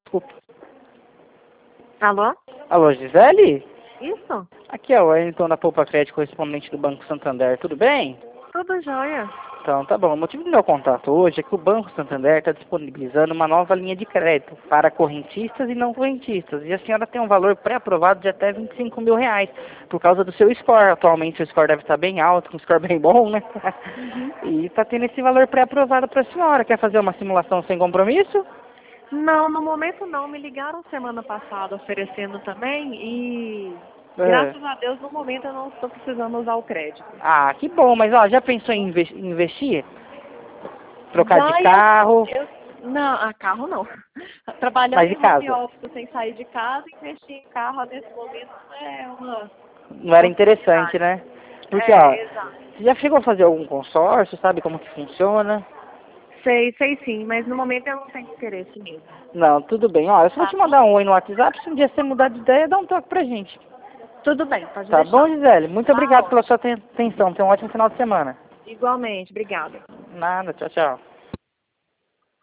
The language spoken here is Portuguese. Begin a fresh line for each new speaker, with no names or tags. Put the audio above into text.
Desculpa.
Alô?
Alô, Gisele?
Isso?
Aqui é o Wellington da Poupa Crédito, correspondente do Banco Santander. Tudo bem?
Tudo jóia.
Então, tá bom. O motivo do meu contato hoje é que o Banco Santander está disponibilizando uma nova linha de crédito para correntistas e não correntistas. E a senhora tem um valor pré-aprovado de até R$ 25.000, por causa do seu score. Atualmente o score deve estar bem alto, com um score bem bom, né? E está tendo esse valor pré-aprovado para a senhora. Quer fazer uma simulação sem compromisso?
Não, no momento não. Me ligaram semana passada oferecendo também e
É.
graças a Deus no momento eu não estou precisando usar o crédito.
Ah, que bom. Mas, ó, já pensou em investir? Trocar de
Já
carro?
não, a carro não.
Mas
Trabalhando
de
em home
casa?
office sem sair de casa, investir em carro nesse momento é uma
Não era interessante,
possibilidade.
né? Porque, ó,
É, exato.
você já chegou a fazer algum consórcio? Sabe como que funciona?
Sei sim, mas no momento eu não tenho interesse mesmo.
Não, tudo bem. Ó, eu só vou
Tá
te
bom?
mandar um oi no WhatsApp. Se um dia você mudar de ideia, dá um toque pra gente.
Tudo bem, pode
Tá bom,
deixar.
Gisele? Muito
Tá
obrigado pela
ótimo.
sua atenção. Tenha um ótimo final de semana.
Igualmente, obrigada.
Nada, tchau, tchau.